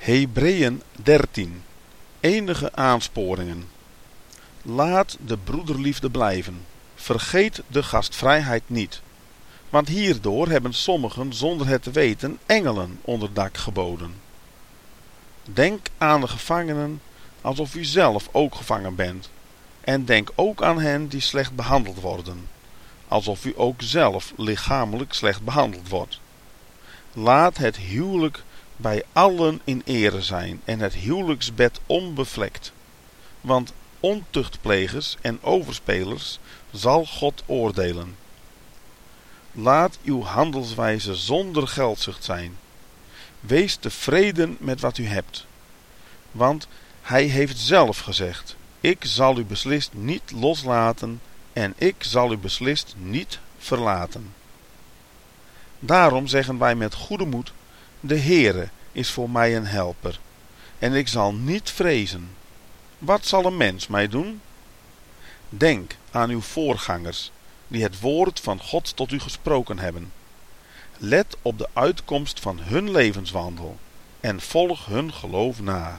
Hebreeën 13. Enige aansporingen. Laat de broederliefde blijven. Vergeet de gastvrijheid niet. Want hierdoor hebben sommigen zonder het te weten engelen onder dak geboden. Denk aan de gevangenen alsof u zelf ook gevangen bent. En denk ook aan hen die slecht behandeld worden. Alsof u ook zelf lichamelijk slecht behandeld wordt. Laat het huwelijk bij allen in ere zijn en het huwelijksbed onbevlekt. Want ontuchtplegers en overspelers zal God oordelen. Laat uw handelswijze zonder geldzucht zijn. Wees tevreden met wat u hebt. Want hij heeft zelf gezegd: ik zal u beslist niet loslaten en ik zal u beslist niet verlaten. Daarom zeggen wij met goede moed: de Heere is voor mij een helper, en ik zal niet vrezen. Wat zal een mens mij doen? Denk aan uw voorgangers, die het woord van God tot u gesproken hebben. Let op de uitkomst van hun levenswandel, en volg hun geloof na.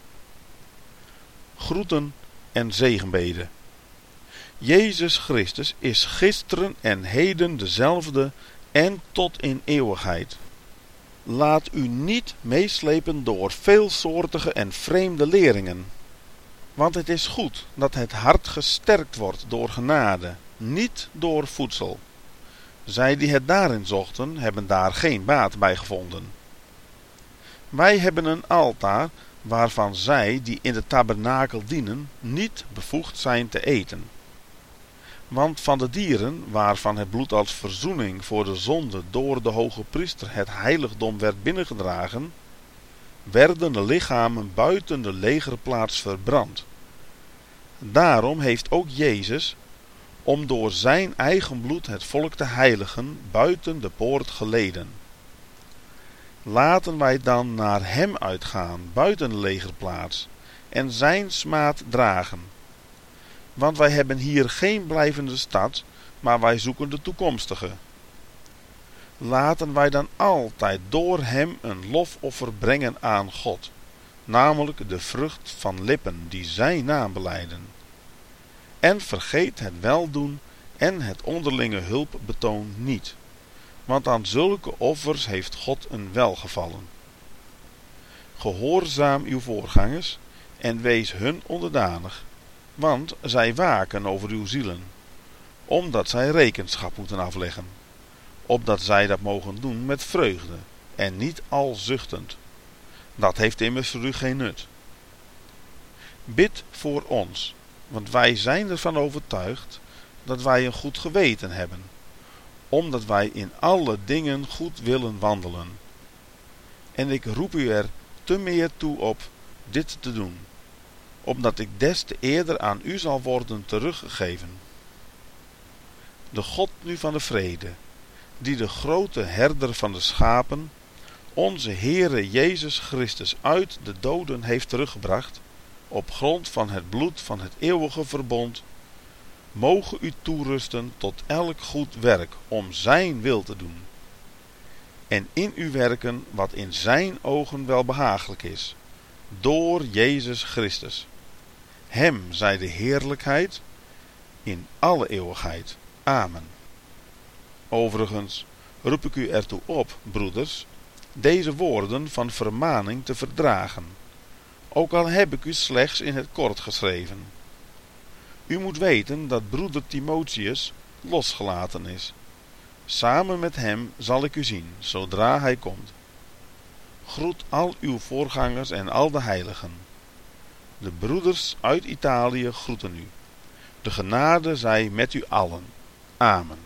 Groeten en zegenbeden. Jezus Christus is gisteren en heden dezelfde en tot in eeuwigheid. Laat u niet meeslepen door veelsoortige en vreemde leringen. Want het is goed dat het hart gesterkt wordt door genade, niet door voedsel. Zij die het daarin zochten, hebben daar geen baat bij gevonden. Wij hebben een altaar waarvan zij die in de tabernakel dienen niet bevoegd zijn te eten. Want van de dieren waarvan het bloed als verzoening voor de zonde door de hoge priester het heiligdom werd binnengedragen, werden de lichamen buiten de legerplaats verbrand. Daarom heeft ook Jezus, om door zijn eigen bloed het volk te heiligen, buiten de poort geleden. Laten wij dan naar hem uitgaan, buiten de legerplaats, en zijn smaad dragen. Want wij hebben hier geen blijvende stad, maar wij zoeken de toekomstige. Laten wij dan altijd door hem een lofoffer brengen aan God, namelijk de vrucht van lippen die zijn naam belijden. En vergeet het weldoen en het onderlinge hulpbetoon niet, want aan zulke offers heeft God een welgevallen. Gehoorzaam uw voorgangers en wees hun onderdanig, want zij waken over uw zielen, omdat zij rekenschap moeten afleggen, opdat zij dat mogen doen met vreugde en niet al zuchtend. Dat heeft immers voor u geen nut. Bid voor ons, want wij zijn ervan overtuigd dat wij een goed geweten hebben, omdat wij in alle dingen goed willen wandelen. En ik roep u er te meer toe op dit te doen, opdat ik des te eerder aan u zal worden teruggegeven. De God nu van de vrede, die de grote herder van de schapen, onze Heere Jezus Christus uit de doden heeft teruggebracht, op grond van het bloed van het eeuwige verbond, mogen u toerusten tot elk goed werk om zijn wil te doen. En in u werken wat in zijn ogen welbehagelijk is, door Jezus Christus. Hem zij de heerlijkheid in alle eeuwigheid. Amen. Overigens roep ik u ertoe op, broeders, deze woorden van vermaning te verdragen, ook al heb ik u slechts in het kort geschreven. U moet weten dat broeder Timotheus losgelaten is. Samen met hem zal ik u zien, zodra hij komt. Groet al uw voorgangers en al de heiligen. De broeders uit Italië groeten u. De genade zij met u allen. Amen.